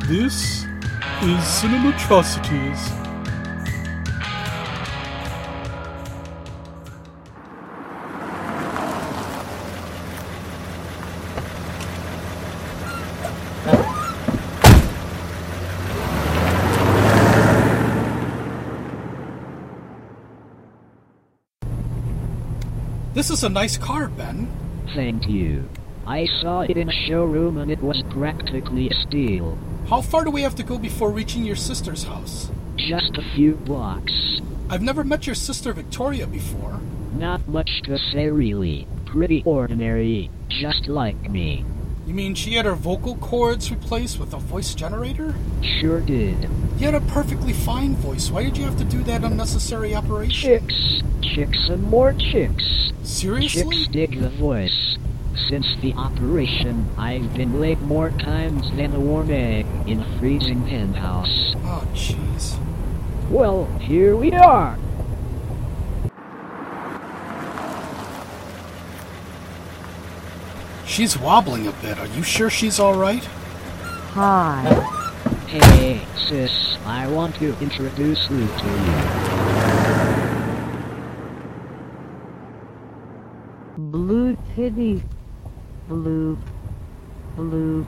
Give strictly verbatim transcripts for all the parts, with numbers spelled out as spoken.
This is Cinematrocities. This is a nice car, Ben. Thank you. I saw it in a showroom and it was practically a steal. How far do we have to go before reaching your sister's house? Just a few blocks. I've never met your sister Victoria before. Not much to say really. Pretty ordinary, just like me. You mean she had her vocal cords replaced with a voice generator? Sure did. You had a perfectly fine voice. Why did you have to do that unnecessary operation? Chicks. Chicks and more chicks. Seriously? Chicks dig the voice. Since the operation, I've been late more times than a warm egg in a freezing penthouse. Oh, jeez. Well, here we are. She's wobbling a bit. Are you sure she's alright? Hi. Hey, sis, I want to introduce Luke to you. Blue titty. Blue. Blue.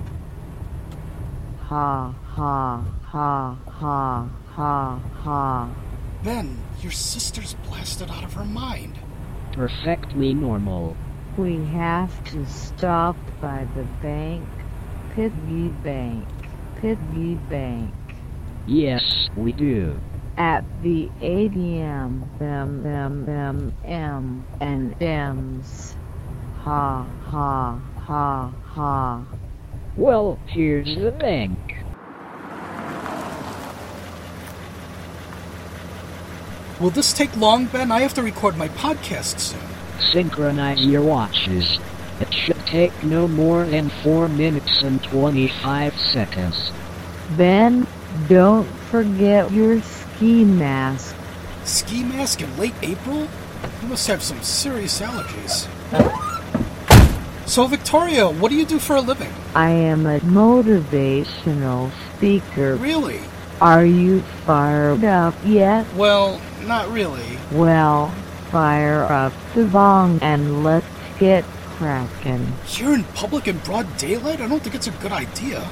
Ha, ha, ha, ha, ha, ha. Ben, your sister's blasted out of her mind. Perfectly normal. We have to stop by the bank. Piggy bank. Piggy bank. Yes, we do. At the A T M. M, M, M, M, and M's. Ha, ha, ha, ha. Well, here's the bank. Will this take long, Ben? I have to record my podcast soon. Synchronize your watches. It should take no more than four minutes and twenty-five seconds. Ben, don't forget your ski mask. Ski mask in late April? You must have some serious allergies. So, Victoria, what do you do for a living? I am a motivational speaker. Really? Are you fired up yet? Well, not really. Well, fire up the bong and let's get cracking. Here in public in broad daylight? I don't think it's a good idea.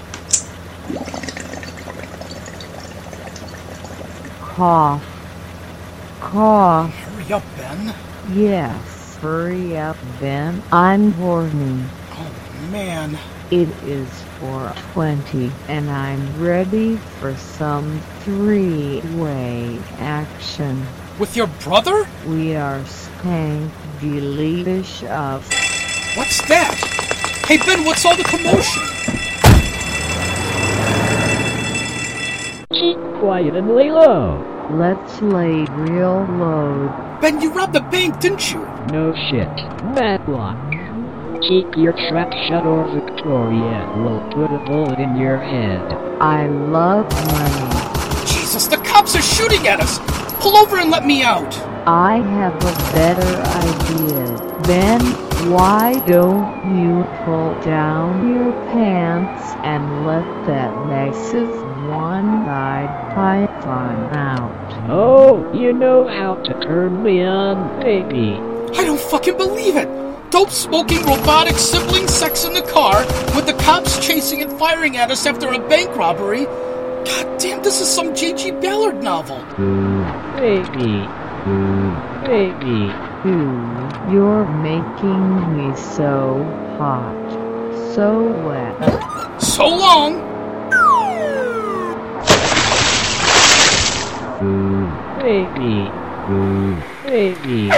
Cough. Cough. Hurry up, Ben. Yes, hurry up, Ben. I'm horny. Oh, man. It is four twenty, and I'm ready for some three-way action. With your brother? We are spank delicious. What's that? Hey, Ben, what's all the commotion? Keep quiet and lay low. Let's lay real low. Ben, you robbed the bank, didn't you? No shit. Matlock. Keep your trap shut or Victoria will put a bullet in your head. I love money. Jesus, the cops are shooting at us! Pull over and let me out! I have a better idea. Ben, why don't you pull down your pants and let that massive one-eyed python out? Oh, you know how to turn me on, baby. I don't fucking believe it! Dope-smoking robotic sibling sex in the car with the cops chasing and firing at us after a bank robbery. God damn, this is some J G Ballard novel. Ooh, baby. Ooh, baby. Ooh, you're making me so hot, so wet. So long! Ooh, baby. Ooh, baby.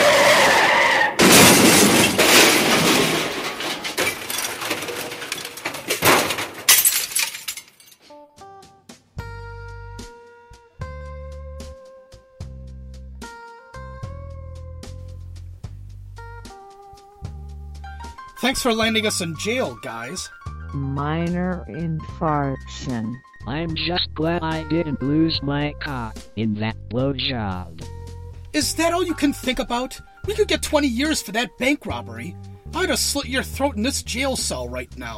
Thanks for landing us in jail, guys. Minor infarction. I'm just glad I didn't lose my cock in that blowjob. Is that all you can think about? We could get twenty years for that bank robbery. I'd have slit your throat in this jail cell right now.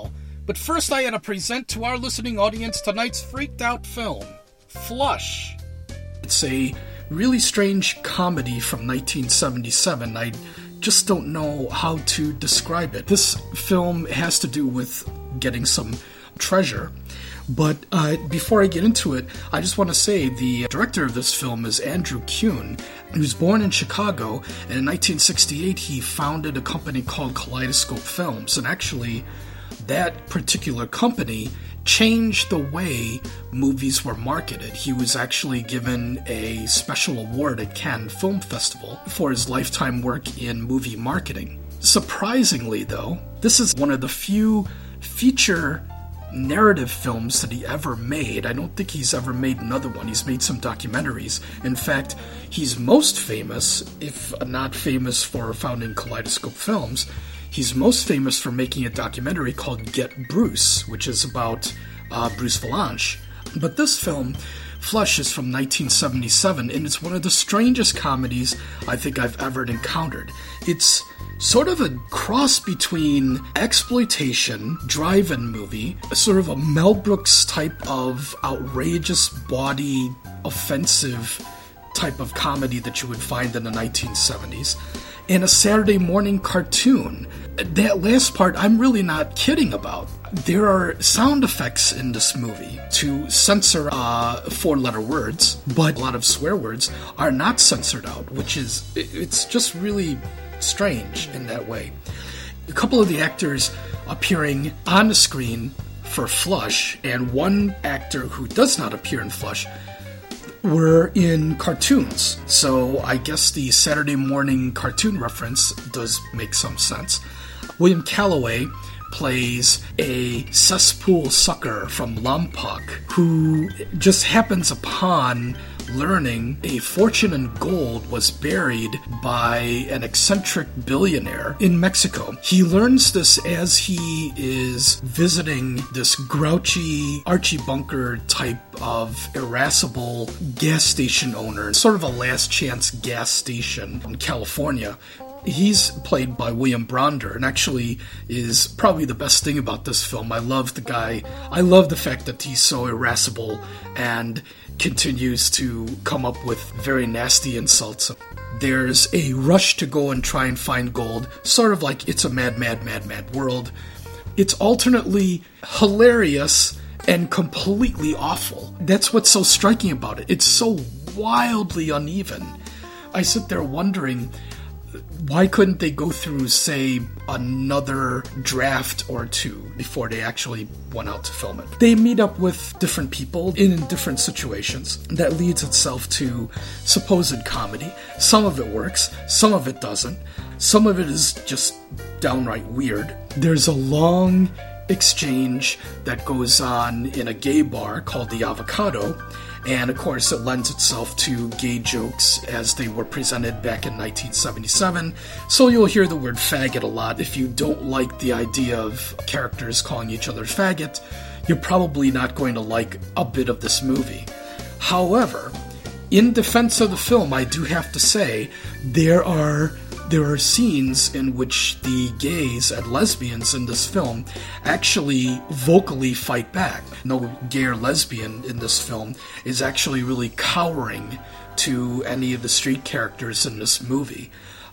But first I had to present to our listening audience tonight's freaked out film, Flush. It's a really strange comedy from nineteen seventy-seven. I just don't know how to describe it. This film has to do with getting some treasure. But uh, before I get into it, I just want to say the director of this film is Andrew Kuhn. He was born in Chicago, and in nineteen sixty-eight he founded a company called Kaleidoscope Films. And actually, that particular company changed the way movies were marketed. He was actually given a special award at Cannes Film Festival for his lifetime work in movie marketing. Surprisingly, though, this is one of the few feature narrative films that he ever made. I don't think he's ever made another one. He's made some documentaries. In fact, he's most famous, if not famous for founding Kaleidoscope Films, he's most famous for making a documentary called Get Bruce, which is about uh, Bruce Vilanch. But this film, Flush, is from nineteen seventy-seven, and it's one of the strangest comedies I think I've ever encountered. It's sort of a cross between exploitation, drive-in movie, sort of a Mel Brooks type of outrageous, bawdy, offensive type of comedy that you would find in the nineteen seventies, and a Saturday morning cartoon. That last part I'm really not kidding about. There are sound effects in this movie to censor uh, four-letter words, but a lot of swear words are not censored out, which is, it's just really strange in that way. A couple of the actors appearing on the screen for Flush, and one actor who does not appear in Flush, were in cartoons. So I guess the Saturday morning cartoon reference does make some sense. William Calloway plays a cesspool sucker from Lompoc who just happens upon learning a fortune in gold was buried by an eccentric billionaire in Mexico. He learns this as he is visiting this grouchy Archie Bunker type of irascible gas station owner, sort of a last chance gas station in California. He's played by William Bronder, and actually is probably the best thing about this film. I love the guy. I love the fact that he's so irascible and continues to come up with very nasty insults. There's a rush to go and try and find gold, sort of like It's a Mad, Mad, Mad, Mad World. It's alternately hilarious and completely awful. That's what's so striking about it. It's so wildly uneven. I sit there wondering, why couldn't they go through, say, another draft or two before they actually went out to film it? They meet up with different people in different situations. That leads itself to supposed comedy. Some of it works, some of it doesn't. Some of it is just downright weird. There's a long exchange that goes on in a gay bar called the Avocado, and of course it lends itself to gay jokes as they were presented back in nineteen seventy-seven, so you'll hear the word faggot a lot. If you don't like the idea of characters calling each other faggot, you're probably not going to like a bit of this movie. However, in defense of the film, I do have to say, there are There are scenes in which the gays and lesbians in this film actually vocally fight back. No gay or lesbian in this film is actually really cowering to any of the street characters in this movie.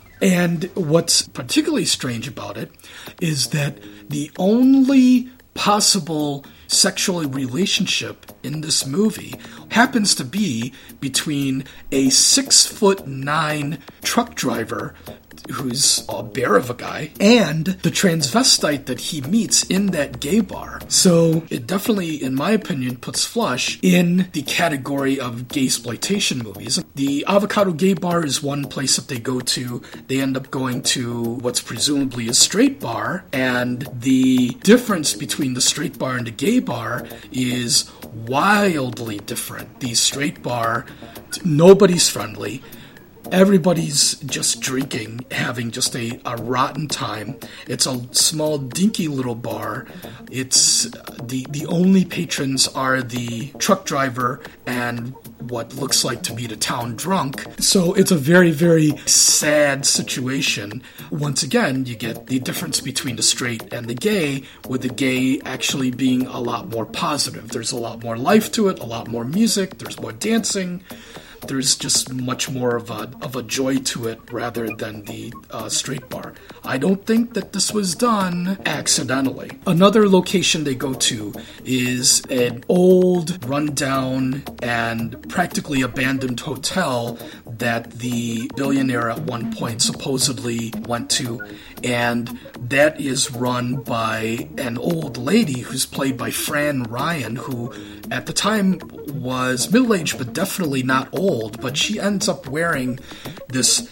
And what's particularly strange about it is that the only possible sexual relationship in this movie happens to be between a six foot nine truck driver who's a bear of a guy, and the transvestite that he meets in that gay bar. So it definitely, in my opinion, puts Flush in the category of gay-sploitation movies. The Avocado Gay Bar is one place that they go to. They end up going to what's presumably a straight bar, and the difference between the straight bar and the gay bar is wildly different. The straight bar, nobody's friendly. Everybody's just drinking, having just a, a rotten time. It's a small, dinky little bar. It's the the only patrons are the truck driver and what looks like to be the town drunk. So it's a very, very sad situation. Once again, you get the difference between the straight and the gay, with the gay actually being a lot more positive. There's a lot more life to it, a lot more music, there's more dancing. There's just much more of a of a joy to it rather than the uh, straight bar. I don't think that this was done accidentally. Another location they go to is an old, rundown, and practically abandoned hotel that the billionaire at one point supposedly went to, and that is run by an old lady who's played by Fran Ryan, who at the time was middle-aged but definitely not old, but she ends up wearing this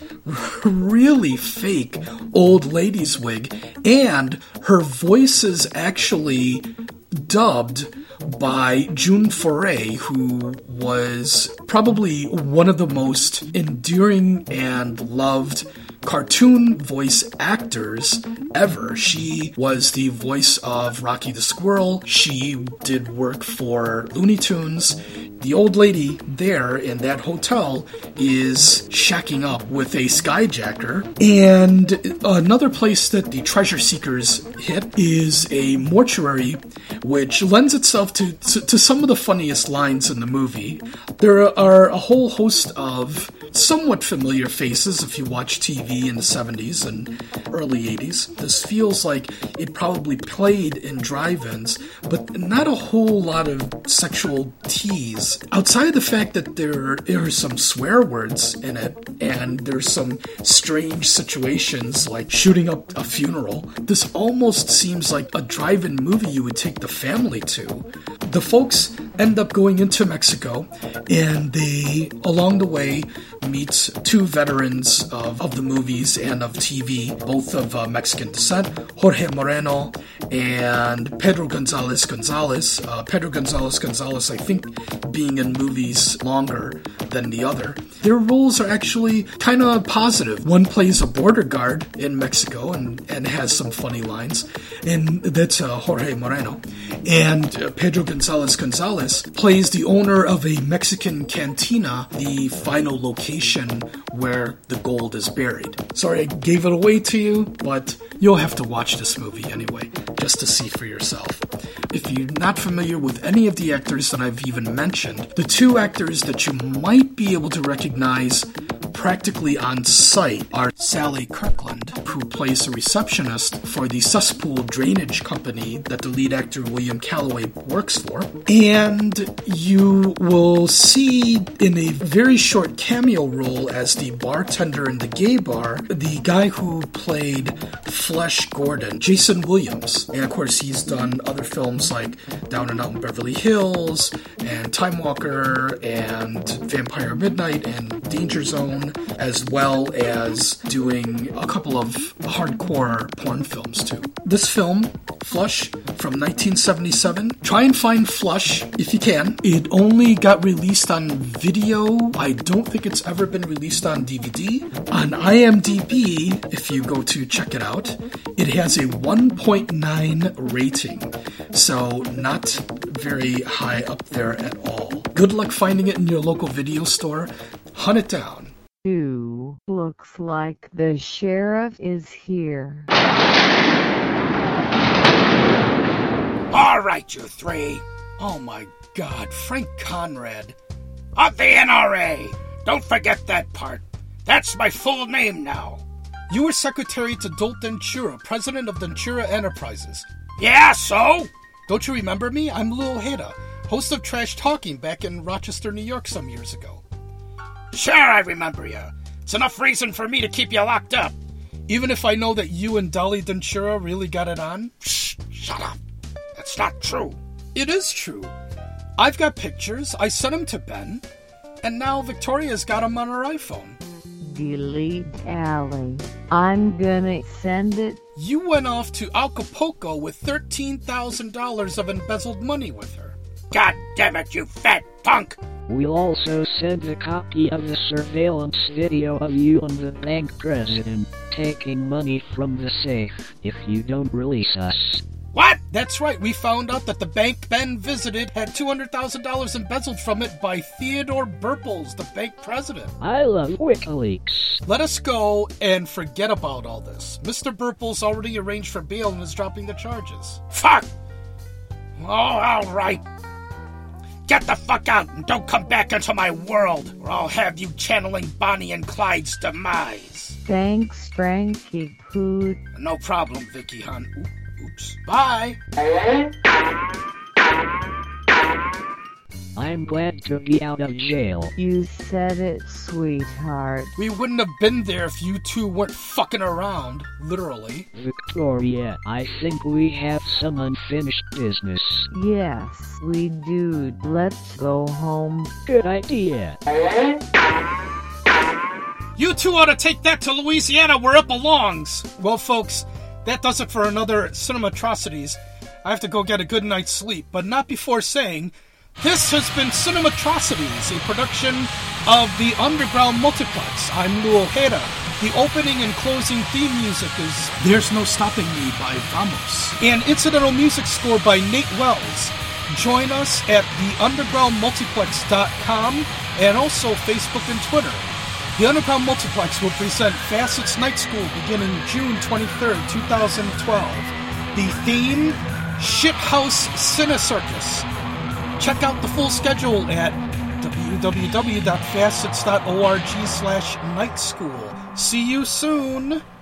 really fake old lady's wig, and her voice is actually dubbed by June Foray, who was probably one of the most endearing and loved cartoon voice actors ever. She was the voice of Rocky the Squirrel. She did work for Looney Tunes. The old lady there in that hotel is shacking up with a skyjacker. And another place that the treasure seekers hit is a mortuary, which lends itself to, to, to some of the funniest lines in the movie. There are a whole host of somewhat familiar faces if you watch T V in the seventies and early eighties. This feels like it probably played in drive-ins, but not a whole lot of sexual tease. Outside of the fact that there, there are some swear words in it, and there's some strange situations like shooting up a funeral, this almost seems like a drive-in movie you would take the family to. The folks end up going into Mexico, and they, along the way, meet two veterans of, of the movies and of T V, both of uh, Mexican descent, Jorge Moreno and Pedro Gonzalez Gonzalez. Uh, Pedro Gonzalez Gonzalez, I think, being in movies longer than the other. Their roles are actually kind of positive. One plays a border guard in Mexico and, and has some funny lines, and that's uh, Jorge Moreno. And uh, Pedro Gonzalez Gonzalez plays the owner of a Mexican cantina, the final location where the gold is buried. Sorry I gave it away to you, but you'll have to watch this movie anyway, just to see for yourself. If you're not familiar with any of the actors that I've even mentioned, the two actors that you might be able to recognize practically on sight are Sally Kirkland, who plays a receptionist for the cesspool drainage company that the lead actor William Calloway works for, and you will see in a very short cameo role as the bartender in the gay bar, the guy who played Flesh Gordon, Jason Williams. And of course he's done other films like Down and Out in Beverly Hills, and Time Walker, and Vampire Midnight, and Danger Zone, as well as doing a couple of hardcore porn films too. This film, Flush, from nineteen seventy-seven, try and find Flush if you can. It only got released on video. I don't think it's ever been released on D V D. On IMDb, if you go to check it out, it has a one point nine rating, so not very high up there at all. Good luck finding it in your local video store. Hunt it down. Two, looks like the sheriff is here. All right, you three. Oh my God, Frank Conrad. Of the N R A. Don't forget that part. That's my full name now. You were secretary to Dolt Denchura, president of Denchura Enterprises. Yeah, so? Don't you remember me? I'm Lil Heda, host of Trash Talking back in Rochester, New York some years ago. Sure, I remember you. It's enough reason for me to keep you locked up. Even if I know that you and Dolly Denchura really got it on? Shh, shut up. That's not true. It is true. I've got pictures. I sent them to Ben. And now Victoria's got them on her iPhone. Delete Allie. I'm gonna send it. You went off to Acapulco with thirteen thousand dollars of embezzled money with her. God damn it, you fat punk! We'll also send a copy of the surveillance video of you and the bank president taking money from the safe if you don't release us. What? That's right, we found out that the bank Ben visited had two hundred thousand dollars embezzled from it by Theodore Burples, the bank president. I love WikiLeaks. Let us go and forget about all this. Mister Burples already arranged for bail and is dropping the charges. Fuck! Oh, all right. Get the fuck out and don't come back into my world, or I'll have you channeling Bonnie and Clyde's demise. Thanks, Frankie Poot. No problem, Vicky hon. Oops. Bye. I'm glad to be out of jail. You said it, sweetheart. We wouldn't have been there if you two weren't fucking around, literally. Victoria, I think we have some unfinished business. Yes, we do. Let's go home. Good idea. You two ought to take that to Louisiana where it belongs. Well, folks, that does it for another Cinematrocities. I have to go get a good night's sleep, but not before saying, this has been Cinematrocities, a production of the Underground Multiplex. I'm Lou Ojeda. The opening and closing theme music is There's No Stopping Me by Vamos. And incidental music score by Nate Wells. Join us at the underground multiplex dot com and also Facebook and Twitter. The Underground Multiplex will present Facets Night School beginning June twenty-third, twenty twelve. The theme, Shithouse Cinecircus. Check out the full schedule at w w w dot facets dot org slash night school. See you soon!